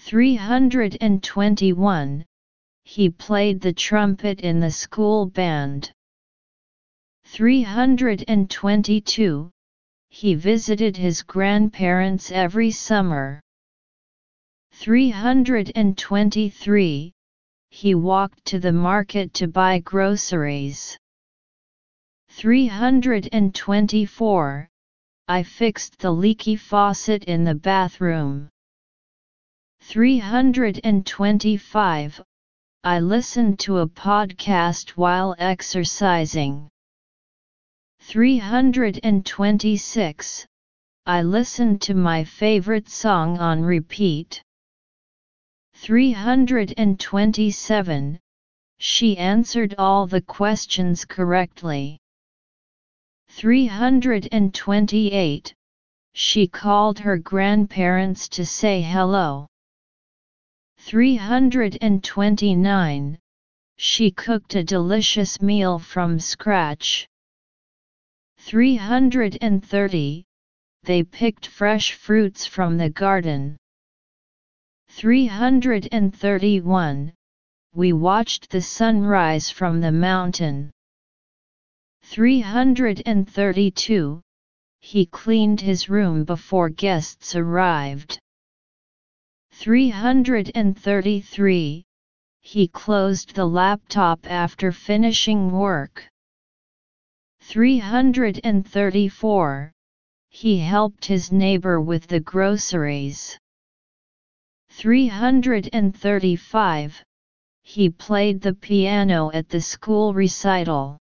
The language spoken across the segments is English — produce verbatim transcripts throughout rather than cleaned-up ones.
three hundred twenty-one. He played the trumpet in the school band. three hundred twenty-two. He visited his grandparents every summer. three hundred twenty-three. He walked to the market to buy groceries. three hundred twenty-four. I fixed the leaky faucet in the bathroom. three hundred twenty-five. I listened to a podcast while exercising. three hundred twenty-six. I listened to my favorite song on repeat. three hundred twenty-seven. She answered all the questions correctly. three hundred twenty-eight. She called her grandparents to say hello. three hundred twenty-nine. She cooked a delicious meal from scratch. three hundred thirty. They picked fresh fruits from the garden. three hundred thirty-one. We watched the sunrise from the mountain. three hundred thirty-two. He cleaned his room before guests arrived. three hundred thirty-three. He closed the laptop after finishing work. three hundred thirty-four. He helped his neighbor with the groceries. three hundred thirty-five. He played the piano at the school recital.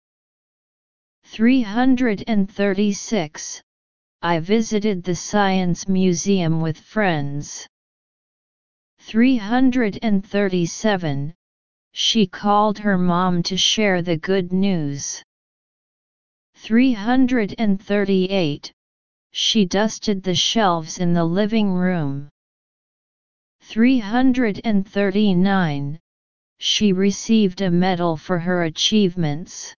three hundred thirty-six. I visited the Science Museum with friends. three hundred thirty-seven. She called her mom to share the good news. three hundred thirty-eight. She dusted the shelves in the living room. three hundred thirty-nine. She received a medal for her achievements.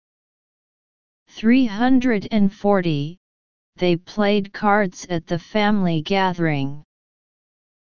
three hundred forty. They played cards at the family gathering.